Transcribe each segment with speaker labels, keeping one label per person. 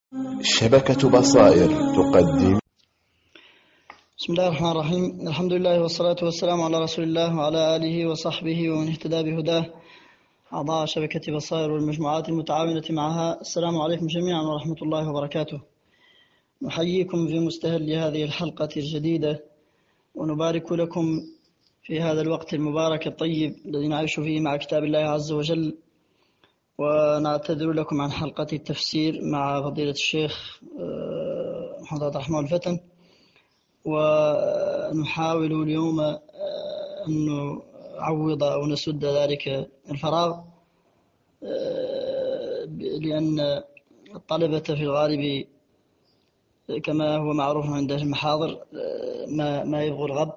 Speaker 1: شبكة بصائر تقدم.
Speaker 2: بسم الله الرحمن الرحيم. الحمد لله والصلاة والسلام على رسول الله وعلى آله وصحبه ومن اهتدى بهداه. أعضاء شبكة بصائر والمجموعات المتعاونة معها، السلام عليكم جميعا ورحمة الله وبركاته. نحييكم في مستهل هذه الحلقة الجديدة، ونبارك لكم في هذا الوقت المبارك الطيب الذي نعيش فيه مع كتاب الله عز وجل. ونعتذر لكم عن حلقة التفسير مع فضيلة الشيخ محمد عبد الرحمن الفتن، ونحاول اليوم أن نعوض أو نسد ذلك الفراغ، لأن الطلبة في الغالب كما هو معروف عند المحاضر ما يبغوا الغب،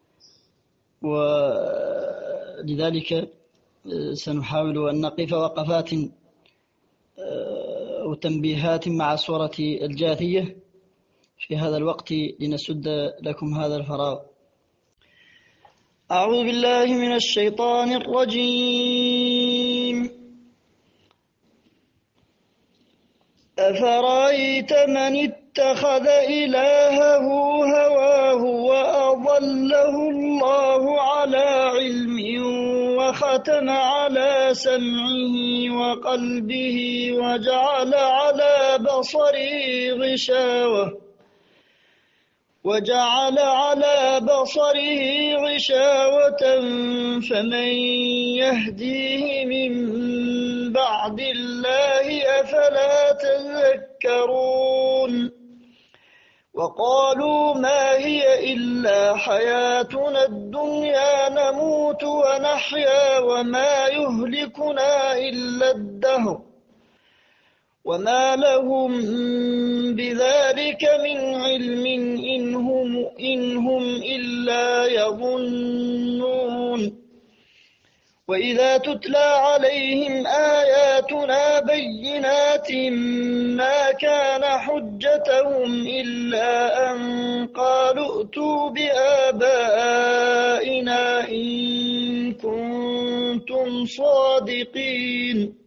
Speaker 2: ولذلك سنحاول أن نقف وقفات أو تنبيهات مع سورة الجاثية في هذا الوقت لنسد لكم هذا الفراغ. أعوذ بالله من الشيطان الرجيم. أفرأيت من اتخذ إلهه هواه وأضله الله على علم وختم على سمعه وقلبه وجعل على بصره غشاوة فمن يهديه من بعد الله أفلا تذكرون. وقالوا ما هي إلا حياتنا الدنيا نموت ونحيا وما يهلكنا إلا الدهر وما لهم بذلك من علم إن هم إلا يظنون. وإذا تتلى عليهم آياتنا بينات ما كان حجتهم إلا أن قالوا ائتوا بآبائنا إن كنتم صادقين.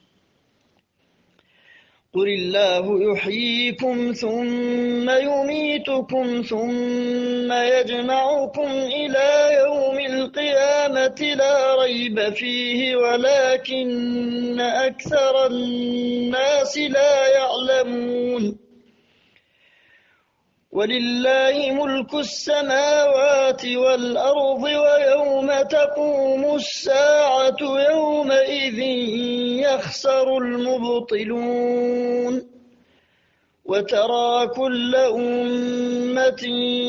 Speaker 2: قل الله يحييكم ثم يميتكم ثم يجمعكم إلى يوم القيامة لا ريب فيه ولكن أكثر الناس لا يعلمون. ولله ملك السماوات والأرض ويوم تقوم الساعة يومئذ يخسر المبطلون. وترى كل أمة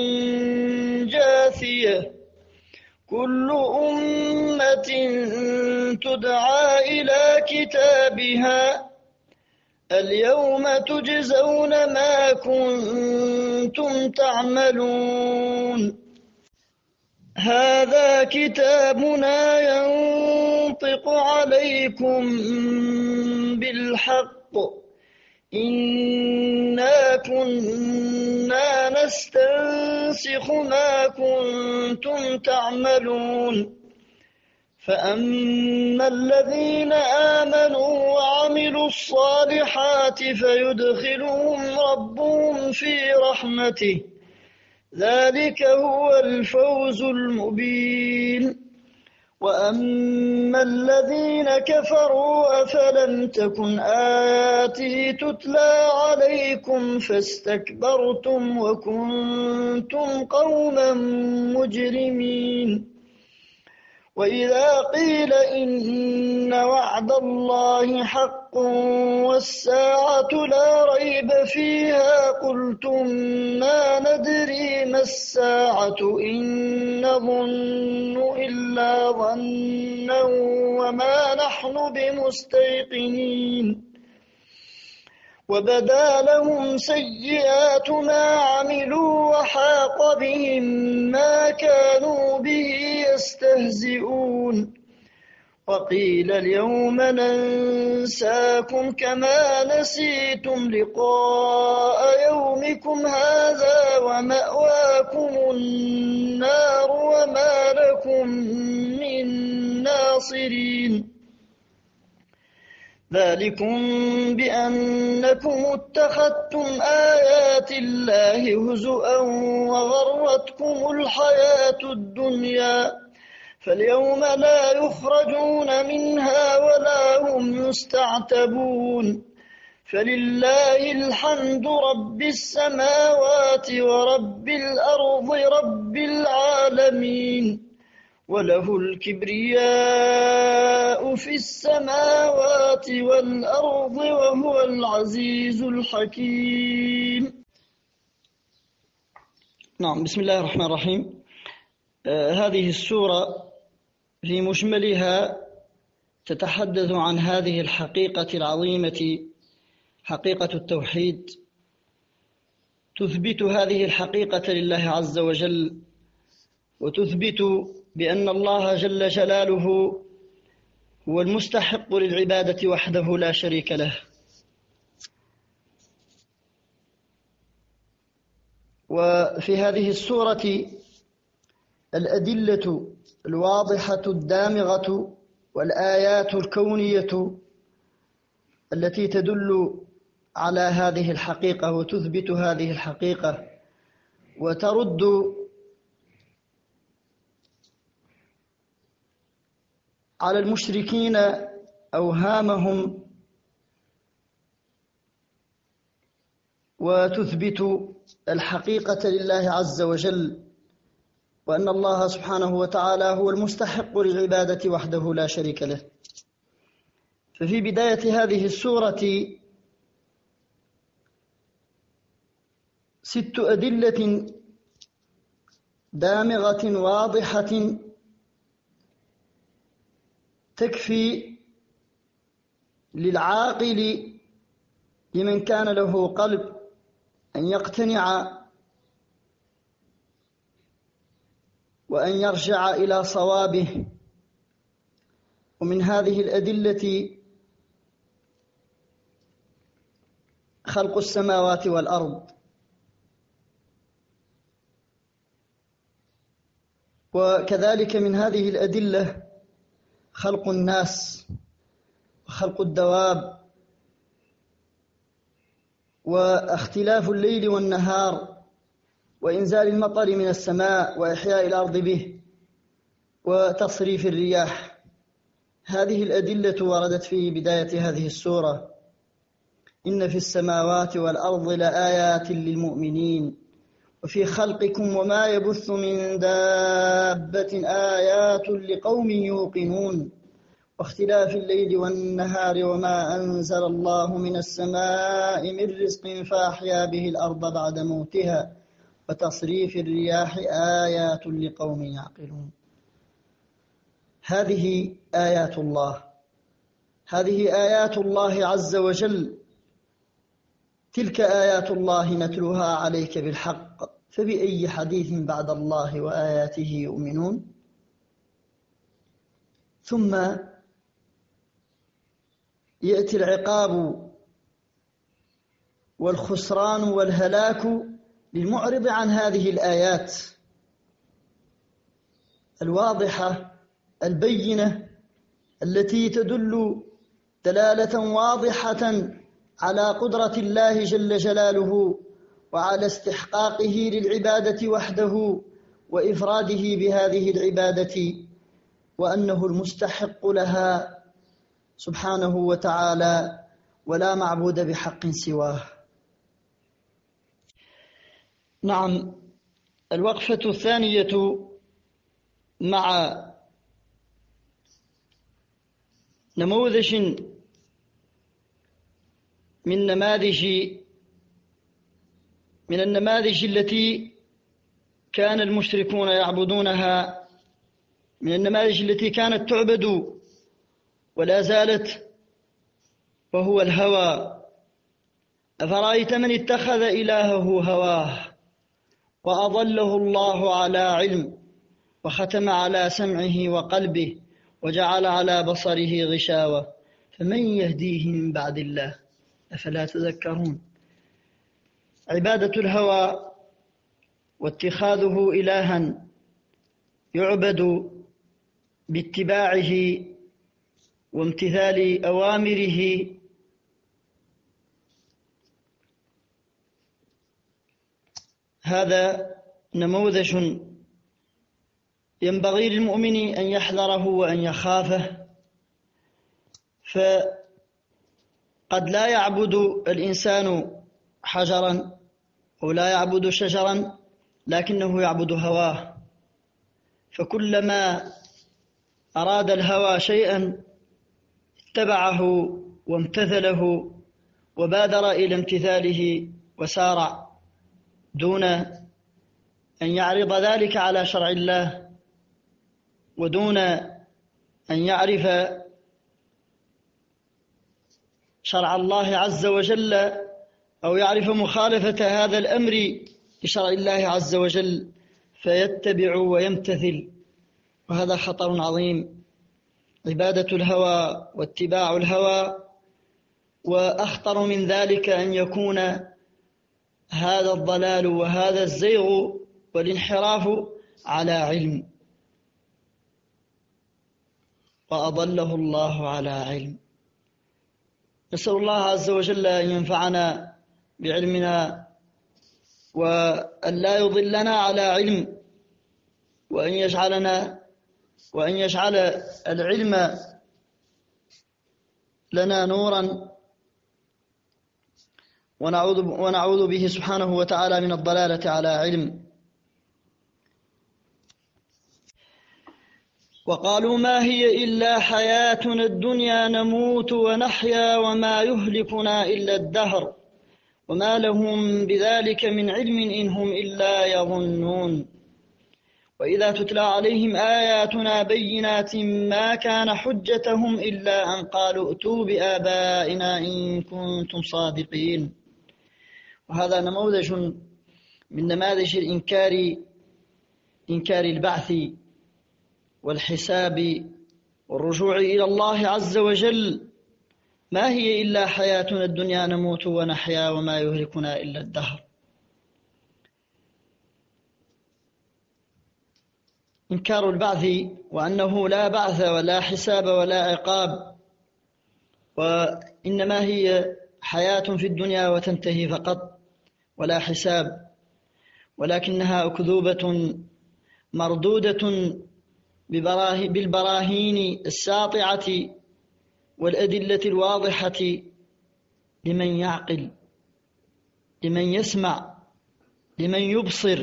Speaker 2: جاثية كل أمة تدعى إلى كتابها اليوم تجزون ما كنتم تعملون. هذا كتابنا ينطق عليكم بالحق إنا كنا نستنسخ ما كنتم تعملون. فأما الذين آمنوا وعملوا الصالحات فيدخلهم ربهم في رحمته ذلك هو الفوز المبين. وأما الذين كفروا أفلم تكن آياتي تتلى عليكم فاستكبرتم وكنتم قوما مجرمين. وإذا قيل إن وعد الله حق والساعة لا ريب فيها قلتم ما ندري ما الساعة إن نظن إلا ظنا وما نحن بمستيقنين. وبدا لهم سيئات ما عملوا وحاق بهم ما كانوا به يستهزئون. وقيل اليوم ننساكم كما نسيتم لقاء يومكم هذا ومأواكم النار وما لكم من ناصرين. ذلكم بأنكم اتخذتم آيات الله هزؤا وغرتكم الحياة الدنيا فاليوم لا يخرجون منها ولا هم يستعتبون فلله الحمد رب السماوات ورب الأرض رب العالمين وله الكبرياء في السماوات والأرض وهو العزيز الحكيم. نعم، بسم الله الرحمن الرحيم. هذه السورة في مجملها تتحدث عن هذه الحقيقة العظيمة، حقيقة التوحيد. تثبت هذه الحقيقة لله عز وجل، وتثبت بأن الله جل جلاله هو المستحق للعبادة وحده لا شريك له. وفي هذه السورة الأدلة الواضحة الدامغة والآيات الكونية التي تدل على هذه الحقيقة وتثبت هذه الحقيقة وترد على المشركين أوهامهم وتثبت الحقيقة لله عز وجل، وأن الله سبحانه وتعالى هو المستحق للعبادة وحده لا شريك له. ففي بداية هذه السورة 6 أدلة دامغة واضحة تكفي للعاقل لمن كان له قلب أن يقتنع وأن يرجع إلى صوابه. ومن هذه الأدلة خلق السماوات والأرض، وكذلك من هذه الأدلة خلق الناس وخلق الدواب واختلاف الليل والنهار وإنزال المطر من السماء وإحياء الأرض به وتصريف الرياح. هذه الأدلة وردت في بداية هذه السورة: إن في السماوات والأرض لآيات للمؤمنين وفي خلقكم وما يبث من دابة آيات لقوم يوقنون واختلاف الليل والنهار وما أنزل الله من السماء من رزق فأحيا به الأرض بعد موتها وتصريف الرياح آيات لقوم يعقلون. هذه آيات الله، هذه آيات الله عز وجل. تلك آيات الله نتلوها عليك بالحق، فبأي حديث بعد الله وآياته يؤمنون؟ ثم يأتي العقاب والخسران والهلاك للمعرض عن هذه الآيات الواضحة البينة التي تدل دلالة واضحة على قدرة الله جل جلاله وعلى استحقاقه للعبادة وحده وإفراده بهذه العبادة، وأنه المستحق لها سبحانه وتعالى ولا معبود بحق سواه. نعم، الوقفة الثانية مع نموذج من النماذج التي كان المشركون يعبدونها، من النماذج التي كانت تعبد ولا زالت، وهو الهوى. أفرأيت من اتخذ إلهه هواه وأضله الله على علم وختم على سمعه وقلبه وجعل على بصره غشاوة فمن يهديه من بعد الله أفلا تذكرون. عبادة الهوى واتخاذه إلها يعبد باتباعه وامتثال أوامره هذا نموذج ينبغي للمؤمن أن يحذره وأن يخافه، فقد لا يعبد الإنسان حجرا أو لا يعبد شجرا، لكنه يعبد هواه، فكلما أراد الهوى شيئا اتبعه وامتثله وبادر إلى امتثاله وسارع دون أن يعرض ذلك على شرع الله، ودون أن يعرف شرع الله عز وجل أو يعرف مخالفة هذا الأمر لشرع الله عز وجل فيتبع ويمتثل، وهذا خطر عظيم، عبادة الهوى واتباع الهوى. وأخطر من ذلك أن يكون هذا الضلال وهذا الزيغ والانحراف على علم، وأضله الله على علم. نسأل الله عز وجل أن ينفعنا بعلمنا وأن لا يضلنا على علم، وأن يجعل العلم لنا نورا، ونعوذ به سبحانه وتعالى من الضلالة على علم. وقالوا ما هي إلا حياتنا الدنيا نموت ونحيا وما يهلكنا إلا الدهر وما لهم بذلك من علم إن هم إلا يظنون. وإذا تتلى عليهم آياتنا بينات ما كان حجتهم إلا أن قالوا ائتوا بآبائنا إن كنتم صادقين. وهذا نموذج من نماذج إنكار البعث والحساب والرجوع إلى الله عز وجل. ما هي إلا حياتنا الدنيا نموت ونحيا وما يهلكنا إلا الدهر. إنكار البعث وأنه لا بعث ولا حساب ولا عقاب، وإنما هي حياة في الدنيا وتنتهي فقط ولا حساب، ولكنها أكذوبة مردودة بالبراهين الساطعة والأدلة الواضحة لمن يعقل، لمن يسمع، لمن يبصر.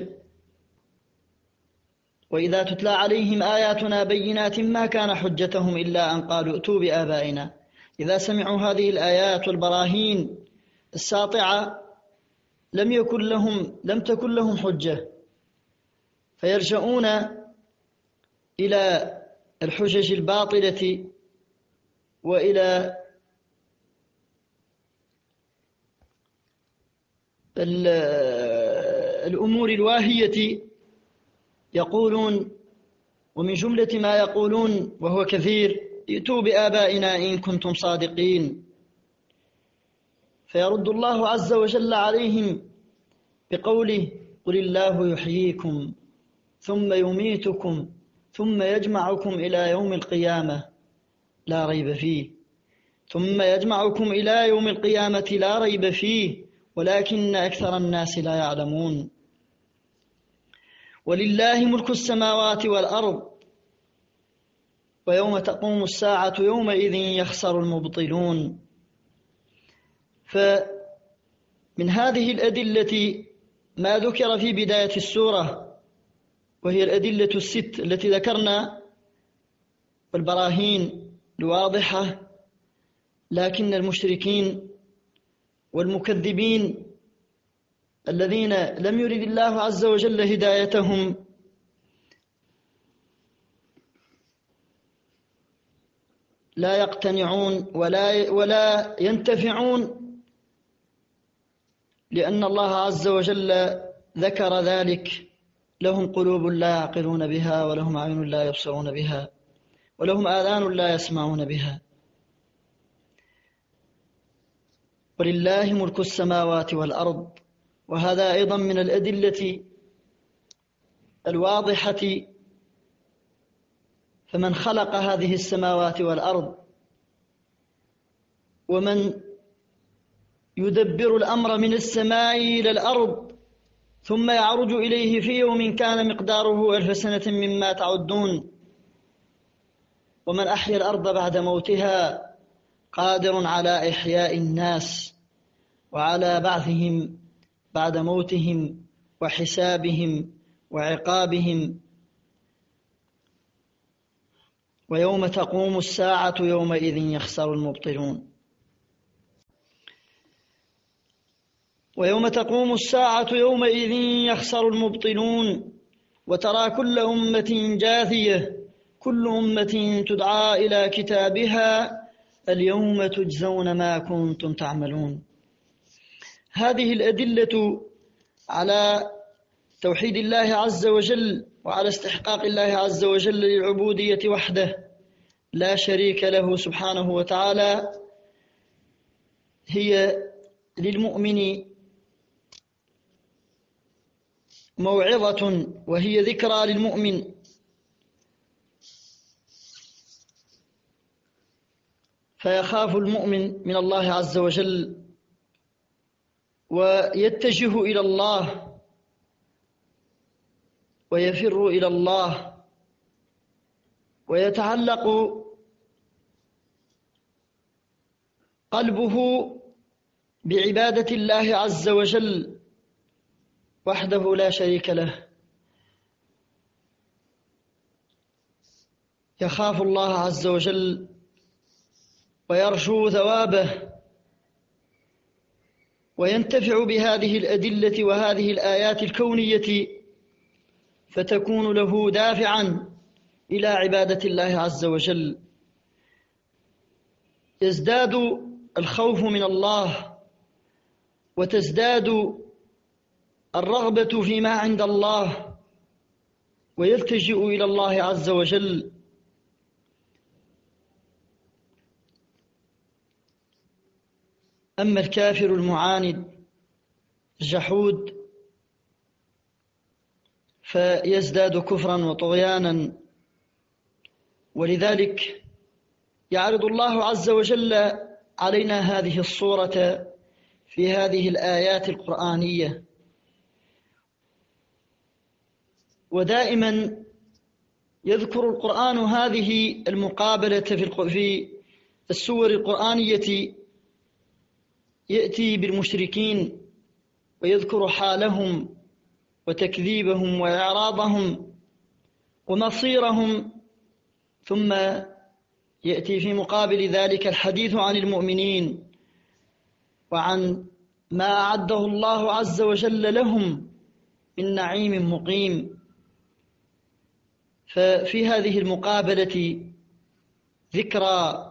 Speaker 2: وإذا تتلى عليهم آياتنا بينات ما كان حجتهم إلا أن قالوا ائتوا بآبائنا. إذا سمعوا هذه الآيات والبراهين الساطعة لم تكن لهم حجة، فيرجعون إلى الحجج الباطلة وإلى الأمور الواهية، يقولون ومن جملة ما يقولون وهو كثير ائتوا بآبائنا إن كنتم صادقين. فيرد الله عز وجل عليهم بقوله قل الله يحييكم ثم يميتكم ثم يجمعكم إلى يوم القيامة لا ريب فيه، ثم يجمعكم إلى يوم القيامة لا ريب فيه ولكن أكثر الناس لا يعلمون. ولله ملك السماوات والأرض ويوم تقوم الساعة يومئذ يخسر المبطلون. فمن هذه الأدلة ما ذكر في بداية السورة، وهي الأدلة الست التي ذكرنا والبراهين الواضحة، لكن المشركين والمكذبين الذين لم يرد الله عز وجل هدايتهم لا يقتنعون ولا ينتفعون، لأن الله عز وجل ذكر ذلك: لهم قلوب لا يعقلون بها ولهم أعين لا يبصرون بها ولهم آذان لا يسمعون بها. ولله ملك السماوات والأرض، وهذا أيضا من الأدلة الواضحة. فمن خلق هذه السماوات والأرض ومن يدبر الأمر من السماء إلى الأرض ثم يعرج إليه في يوم كان مقداره 1000 سنة مما تعدون، ومن أحيا الأرض بعد موتها قادر على إحياء الناس وعلى بعثهم بعد موتهم وحسابهم وعقابهم. ويوم تقوم الساعة يومئذ يخسر المبطلون. ويوم تقوم الساعة يومئذ يخسر المبطلون وترى كل أمة جاثية كل أمة تدعى إلى كتابها اليوم تجزون ما كنتم تعملون. هذه الأدلة على توحيد الله عز وجل وعلى استحقاق الله عز وجل للعبودية وحده لا شريك له سبحانه وتعالى هي للمؤمن موعظة وهي ذكرى للمؤمن، فيخاف المؤمن من الله عز وجل ويتجه إلى الله ويفر إلى الله ويتعلق قلبه بعبادة الله عز وجل وحده لا شريك له. يخاف الله عز وجل ويرجو ثوابه وينتفع بهذه الأدلة وهذه الآيات الكونية فتكون له دافعا إلى عبادة الله عز وجل. يزداد الخوف من الله وتزداد الرغبة فيما عند الله ويلتجئ إلى الله عز وجل. أما الكافر المعاند الجحود فيزداد كفرا وطغيانا، ولذلك يعرض الله عز وجل علينا هذه الصورة في هذه الآيات القرآنية. ودائما يذكر القرآن هذه المقابلة في السور القرآنية، يأتي بالمشركين ويذكر حالهم وتكذيبهم وإعراضهم ومصيرهم، ثم يأتي في مقابل ذلك الحديث عن المؤمنين وعن ما أعده الله عز وجل لهم من نعيم مقيم. ففي هذه المقابلة ذكرى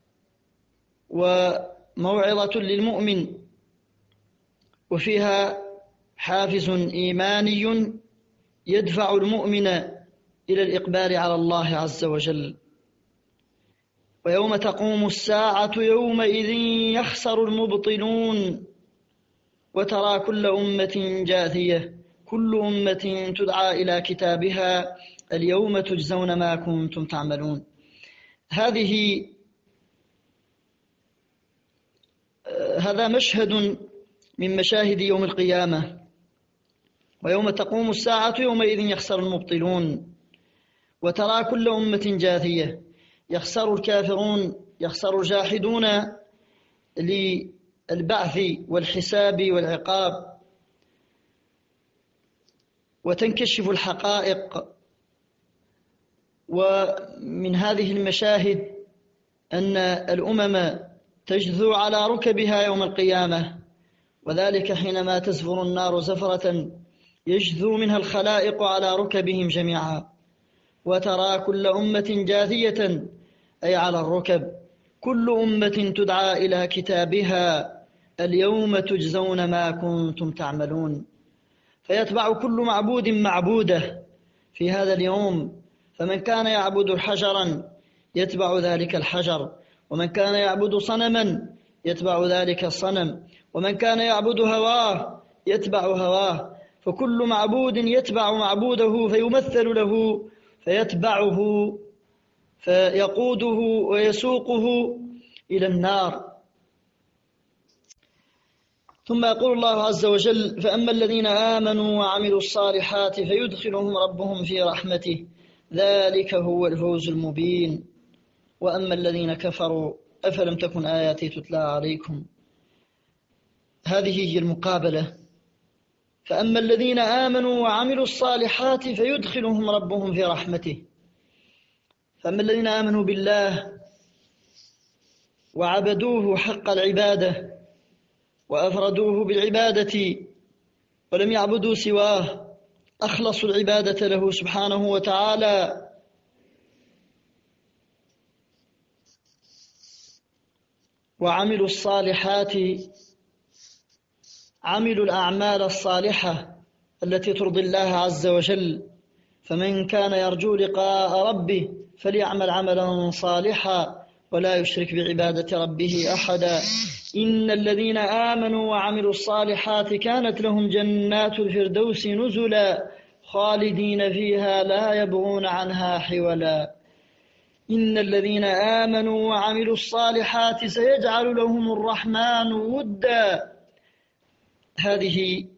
Speaker 2: وموعظة للمؤمن، وفيها حافز إيماني يدفع المؤمن إلى الإقبال على الله عز وجل. ويوم تقوم الساعة يومئذ يخسر المبطلون وترى كل أمة جاثية كل أمة تدعى إلى كتابها اليوم تجزون ما كنتم تعملون. هذا مشهد من مشاهد يوم القيامة. ويوم تقوم الساعة يومئذ يخسر المبطلون وترى كل أمة جاثية. يخسر الكافرون، يخسر الجاحدون للبعث والحساب والعقاب، وتنكشف الحقائق. ومن هذه المشاهد أن الأمم تجثو على ركبها يوم القيامة، وذلك حينما تزفر النار زفرة يجثو منها الخلائق على ركبهم جميعا. وترى كل أمة جاثية أي على الركب، كل أمة تدعى إلى كتابها اليوم تجزون ما كنتم تعملون. فيتبع كل معبود معبوده في هذا اليوم، فمن كان يعبد حجرا يتبع ذلك الحجر، ومن كان يعبد صنما يتبع ذلك الصنم، ومن كان يعبد هواه يتبع هواه. فكل معبود يتبع معبوده فيمثل له فيتبعه فيقوده ويسوقه إلى النار. ثم يقول الله عز وجل: فأما الذين آمنوا وعملوا الصالحات فيدخلهم ربهم في رحمته ذلك هو الفوز المبين. وأما الذين كفروا أفلم تكن آياتي تتلى عليكم. هذه هي المقابلة. فأما الذين آمنوا وعملوا الصالحات فيدخلهم ربهم في رحمته. فأما الذين آمنوا بالله وعبدوه حق العبادة وأفردوه بالعبادة ولم يعبدوا سواه، أخلصوا العبادة له سبحانه وتعالى، وعملوا الصالحات، عملوا الأعمال الصالحة التي ترضي الله عز وجل. فمن كان يرجو لقاء ربه فليعمل عملا صالحا ولا يشرك بعبادة ربه أحدا. إن الذين آمنوا وعملوا الصالحات كانت لهم جنات الفردوس نزلا خالدين فيها لا يبغون عنها حولا. إن الذين آمنوا وعملوا الصالحات سيجعل لهم الرحمن ودا. هذه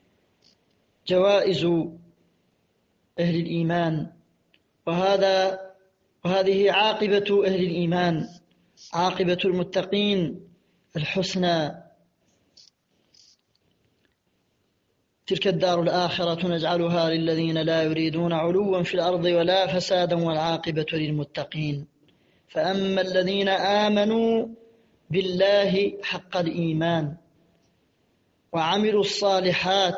Speaker 2: جوائز أهل الإيمان، وهذه عاقبة أهل الإيمان، عاقبة المتقين الحسنى. تلك الدار الآخرة نجعلها للذين لا يريدون علوا في الأرض ولا فسادا والعاقبة للمتقين. فأما الذين آمنوا بالله حق الإيمان وعملوا الصالحات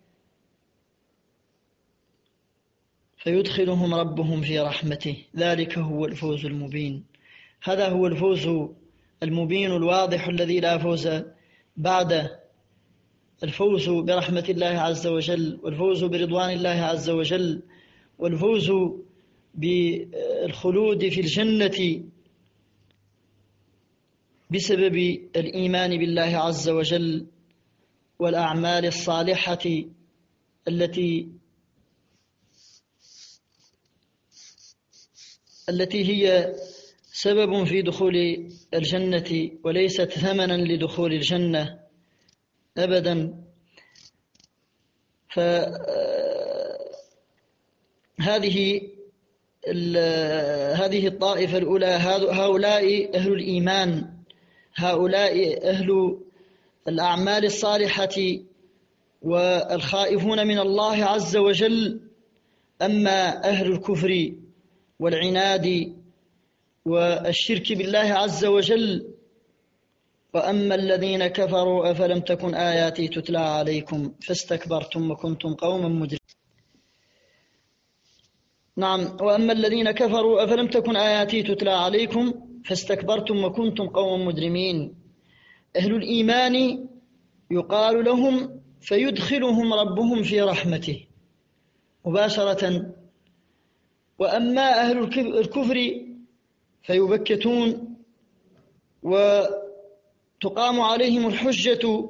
Speaker 2: فيدخلهم ربهم في رحمته ذلك هو الفوز المبين. هذا هو الفوز المبين الواضح الذي لا فوز بعده، الفوز برحمة الله عز وجل، والفوز برضوان الله عز وجل، والفوز بالخلود في الجنة بسبب الإيمان بالله عز وجل والأعمال الصالحة التي هي سبب في دخول الجنة وليست ثمنا لدخول الجنة أبدا. هذه الطائفة الأولى، هؤلاء أهل الإيمان، هؤلاء أهل الأعمال الصالحة والخائفون من الله عز وجل. أما أهل الكفر والعناد والشرك بالله عز وجل: وأما الذين كفروا أفلم تكن آياتي تتلى عليكم فاستكبرتم وكنتم قوما مجرمين. نعم، وأما الذين كفروا أفلم تكن آياتي تتلى عليكم فاستكبرتم وكنتم قوما مجرمين. أهل الإيمان يقال لهم فيدخلهم ربهم في رحمته مباشرة. وأما أهل الكفر فيبكتون وتقام عليهم الحجة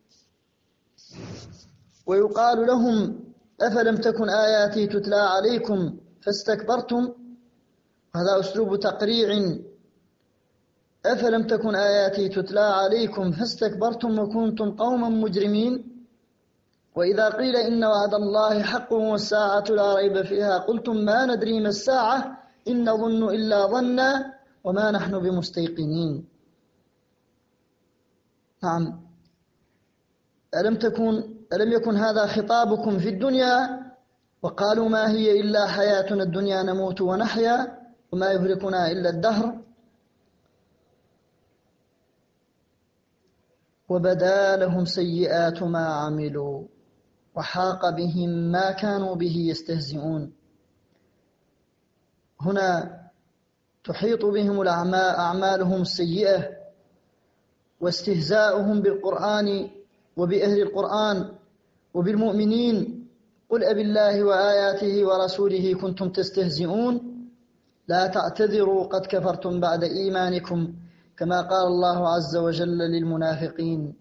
Speaker 2: ويقال لهم أفلم تكن آياتي تتلى عليكم فاستكبرتم. هذا أسلوب تقريع. أفلم تكن آياتي تتلى عليكم فاستكبرتم وكنتم قوما مجرمين. وإذا قيل إن وعد الله حق والساعة لا ريب فيها قلتم ما ندري ما الساعة إن نظن إلا ظنا وما نحن بمستيقنين. نعم، ألم يكن هذا خطابكم في الدنيا؟ وقالوا ما هي إلا حياتنا الدنيا نموت ونحيا وما يهلكنا إلا الدهر. وبدا لهم سيئات ما عملوا وحاق بهم ما كانوا به يستهزئون. هنا تحيط بهم أعمالهم السيئة واستهزاؤهم بالقرآن وبأهل القرآن وبالمؤمنين. قل أبالله وآياته ورسوله كنتم تستهزئون لا تعتذروا قد كفرتم بعد إيمانكم كما قال الله عز وجل للمنافقين.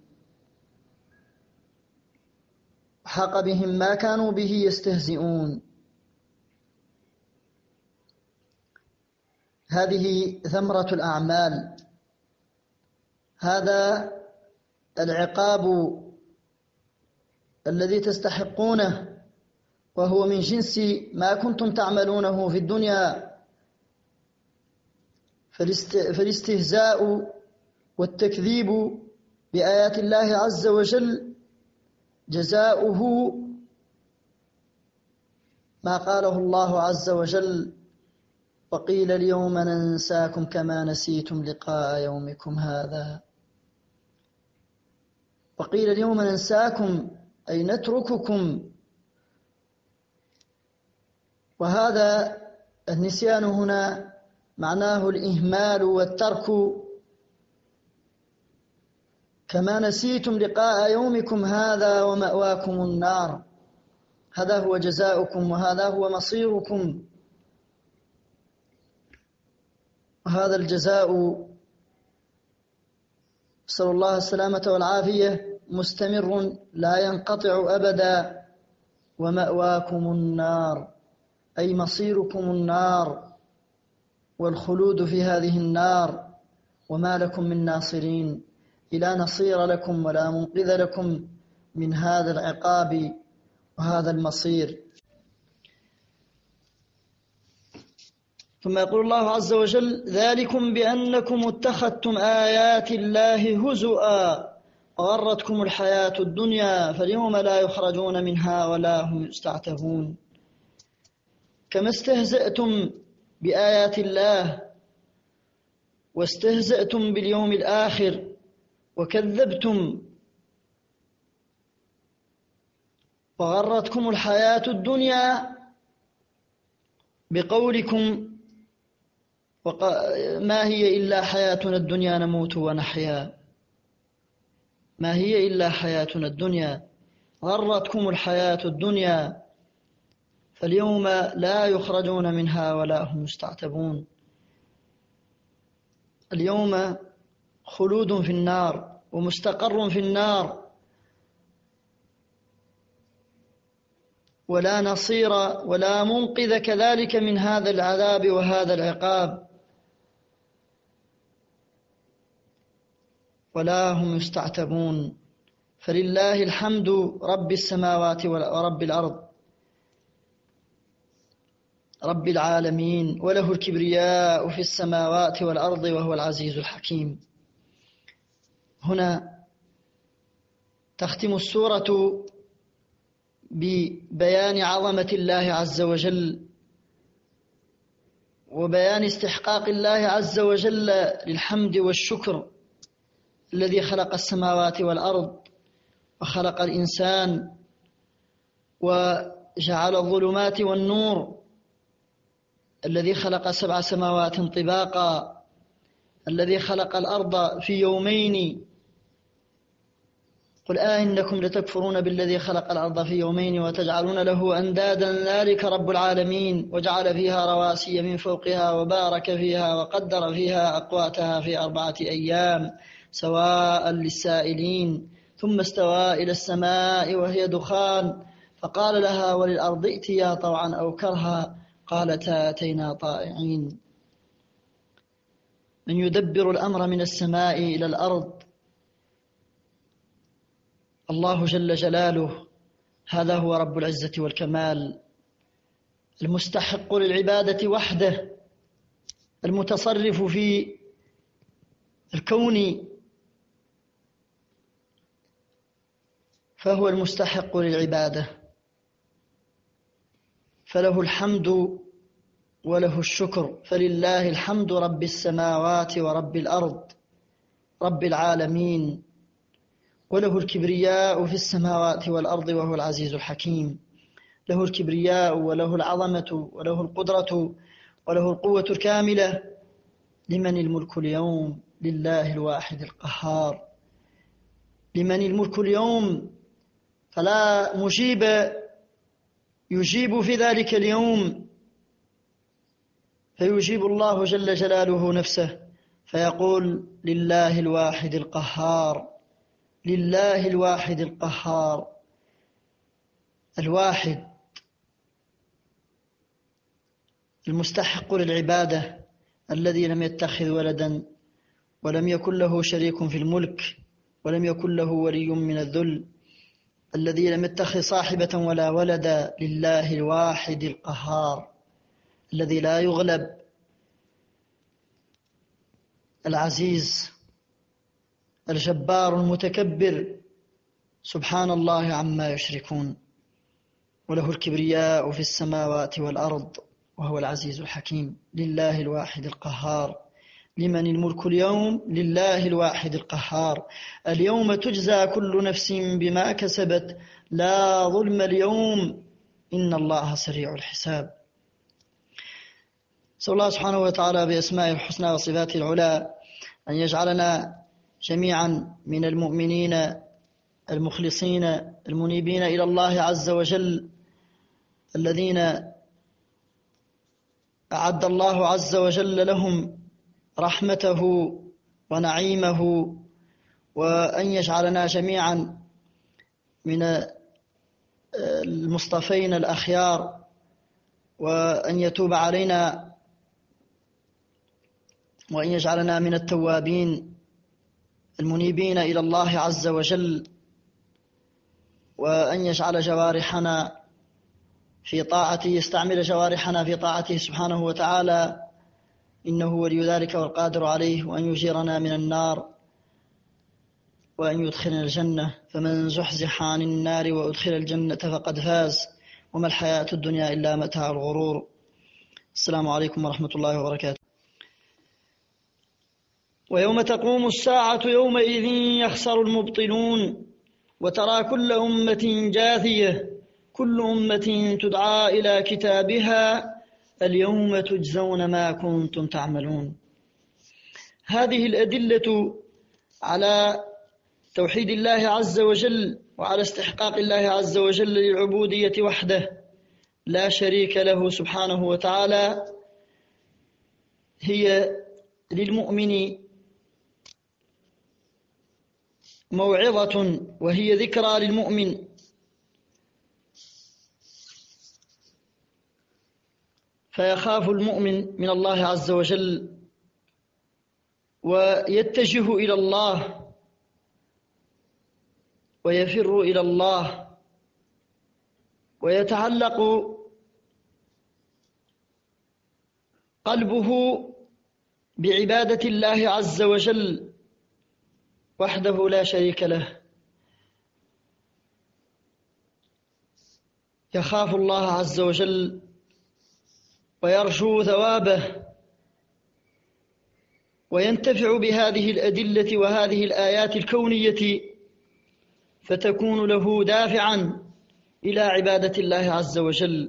Speaker 2: حاق بهم ما كانوا به يستهزئون. هذه ثمرة الأعمال، هذا العقاب الذي تستحقونه، وهو من جنس ما كنتم تعملونه في الدنيا. فالاستهزاء والتكذيب بآيات الله عز وجل جزاؤه ما قاله الله عز وجل: وقيل اليوم ننساكم كما نسيتم لقاء يومكم هذا. وقيل اليوم ننساكم أي نترككم. وهذا النسيان هنا معناه الإهمال والترك، كما نسيتم لقاء يومكم هذا ومأواكم النار. هذا هو جزاؤكم وهذا هو مصيركم. وهذا الجزاء نسأل الله السلامة والعافية مستمر لا ينقطع أبدا. ومأواكم النار أي مصيركم النار والخلود في هذه النار، وما لكم من ناصرين، لا نصير لكم ولا منقذ لكم من هذا العقاب وهذا المصير. ثم يقول الله عز وجل: ذلكم بأنكم اتخذتم آيات الله هزؤا وغرتكم الحياة الدنيا فاليوم لا يخرجون منها ولا هم يستعتبون. كما استهزأتم بآيات الله واستهزأتم باليوم الآخر وكذبتم وغرتكم الحياة الدنيا بقولكم ما هي إلا حياتنا الدنيا نموت ونحيا، ما هي إلا حياتنا الدنيا، غرتكم الحياة الدنيا فاليوم لا يخرجون منها ولا هم يستعتبون. اليوم خلود في النار ومستقر في النار، ولا نصير ولا منقذ كذلك من هذا العذاب وهذا العقاب، ولا هم يستعتبون. فلله الحمد رب السماوات ورب الأرض رب العالمين، وله الكبرياء في السماوات والأرض وهو العزيز الحكيم. هنا تختم السورة ببيان عظمة الله عز وجل وبيان استحقاق الله عز وجل للحمد والشكر، الذي خلق السماوات والأرض وخلق الإنسان وجعل الظلمات والنور، الذي خلق 7 سماوات طباقا، الذي خلق الأرض في يومين. قل إنكم لتكفرون بالذي خلق الأرض في يومين وتجعلون له أندادا ذلك رب العالمين، وجعل فيها رواسي من فوقها وبارك فيها وقدر فيها أقواتها في 4 أيام سواء للسائلين، ثم استوى إلى السماء وهي دخان فقال لها وللأرض ائتيا طوعا أو كرها قالتا أتينا طائعين. من يدبر الأمر من السماء إلى الأرض الله جل جلاله، هذا هو رب العزة والكمال، المستحق للعبادة وحده، المتصرف في الكون، فهو المستحق للعبادة، فله الحمد وله الشكر. فلله الحمد رب السماوات ورب الأرض رب العالمين، وله الكبرياء في السماوات والأرض وهو العزيز الحكيم. له الكبرياء وله العظمة وله القدرة وله القوة الكاملة. لمن الملك اليوم؟ لله الواحد القهار. لمن الملك اليوم؟ فلا مجيب يجيب في ذلك اليوم، فيجيب الله جل جلاله نفسه فيقول لله الواحد القهار، لله الواحد القهار، الواحد المستحق للعبادة، الذي لم يتخذ ولدا ولم يكن له شريك في الملك ولم يكن له ولي من الذل، الذي لم يتخذ صاحبة ولا ولدا، لله الواحد القهار الذي لا يغلب، العزيز الجبار المتكبر، سبحان الله عما يشركون، وله الكبرياء في السماوات والأرض وهو العزيز الحكيم. لله الواحد القهار. لمن الملك اليوم؟ لله الواحد القهار. اليوم تجزى كل نفس بما كسبت لا ظلم اليوم إن الله سريع الحساب. نسأل الله سبحانه وتعالى بأسمائه الحسنى وصفاته العلى أن يجعلنا جميعا من المؤمنين المخلصين المنيبين إلى الله عز وجل، الذين أعد الله عز وجل لهم رحمته ونعيمه، وأن يجعلنا جميعا من المصطفين الأخيار، وأن يتوب علينا، وأن يجعلنا من التوابين المنيبين إلى الله عز وجل، وأن يجعل جوارحنا في طاعته، يستعمل جوارحنا في طاعته سبحانه وتعالى، إنه ولي ذلك والقادر عليه، وأن يجيرنا من النار وأن يدخلنا الجنة. فمن زحزح عن النار وأدخل الجنة فقد فاز، وما الحياة الدنيا إلا متاع الغرور. السلام عليكم ورحمة الله وبركاته. ويوم تقوم الساعة يومئذ يخسر المبطلون، وترى كل أمة جاثية، كل أمة تدعى إلى كتابها اليوم تجزون ما كنتم تعملون. هذه الأدلة على توحيد الله عز وجل وعلى استحقاق الله عز وجل للعبودية وحده لا شريك له سبحانه وتعالى، هي للمؤمن موعظة وهي ذكرى للمؤمن، فيخاف المؤمن من الله عز وجل ويتجه إلى الله ويفر إلى الله ويتعلق قلبه بعبادة الله عز وجل وحده لا شريك له. يخاف الله عز وجل ويرجو ثوابه، وينتفع بهذه الأدلة وهذه الآيات الكونية، فتكون له دافعا إلى عبادة الله عز وجل.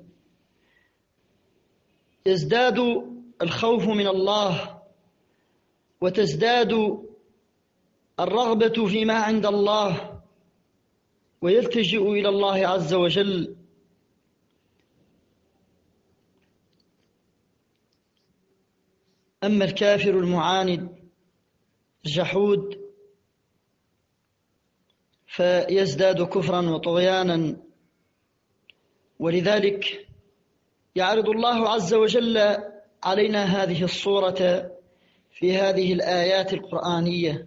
Speaker 2: يزداد الخوف من الله، وتزداد الرغبة فيما عند الله، ويلتجئ إلى الله عز وجل. أما الكافر المعاند الجحود فيزداد كفرا وطغيانا، ولذلك يعرض الله عز وجل علينا هذه الصورة في هذه الآيات القرآنية.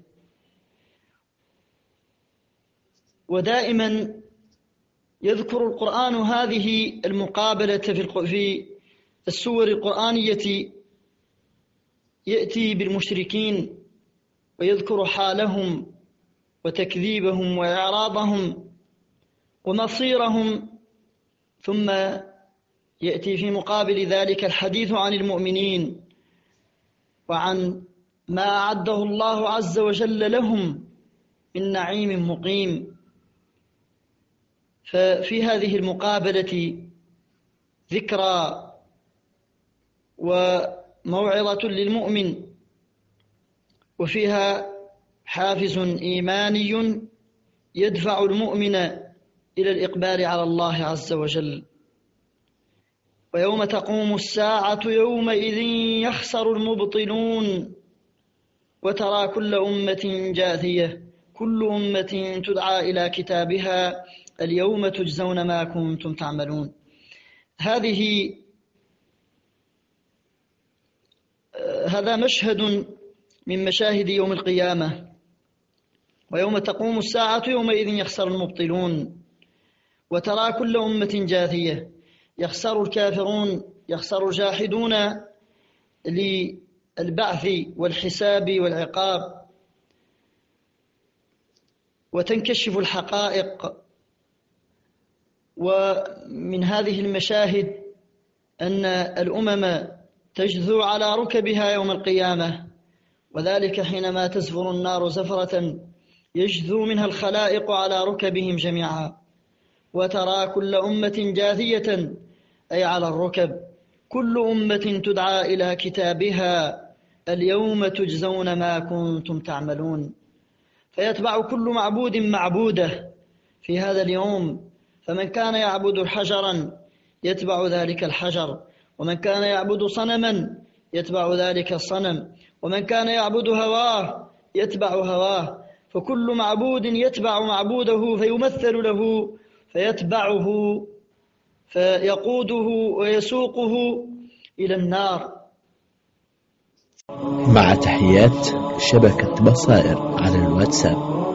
Speaker 2: ودائما يذكر القرآن هذه المقابلة في السور القرآنية، يأتي بالمشركين ويذكر حالهم وتكذيبهم وإعراضهم ومصيرهم، ثم يأتي في مقابل ذلك الحديث عن المؤمنين وعن ما أعده الله عز وجل لهم من نعيم مقيم. ففي هذه المقابلة ذكرى وموعظة للمؤمن، وفيها حافز إيماني يدفع المؤمن إلى الإقبال على الله عز وجل. ويوم تقوم الساعة يومئذ يخسر المبطلون، وترى كل أمة جاثية، كل أمة تدعى إلى كتابها اليوم تجزون ما كنتم تعملون. هذا مشهد من مشاهد يوم القيامة. ويوم تقوم الساعة يومئذ يخسر المبطلون، وترى كل أمة جاثية. يخسر الكافرون، يخسر الجاحدون للبعث والحساب والعقاب، وتنكشف الحقائق. ومن هذه المشاهد أن الأمم تجثو على ركبها يوم القيامة، وذلك حينما تزفر النار زفرة يجثو منها الخلائق على ركبهم جميعا. وترى كل أمة جاثية أي على الركب. كل أمة تدعى إلى كتابها اليوم تجزون ما كنتم تعملون. فيتبع كل معبود معبوده في هذا اليوم، فمن كان يعبد حجرا يتبع ذلك الحجر، ومن كان يعبد صنما يتبع ذلك الصنم، ومن كان يعبد هواه يتبع هواه. فكل معبود يتبع معبوده فيمثل له فيتبعه فيقوده ويسوقه إلى النار.
Speaker 1: مع تحيات شبكة بصائر على الواتساب.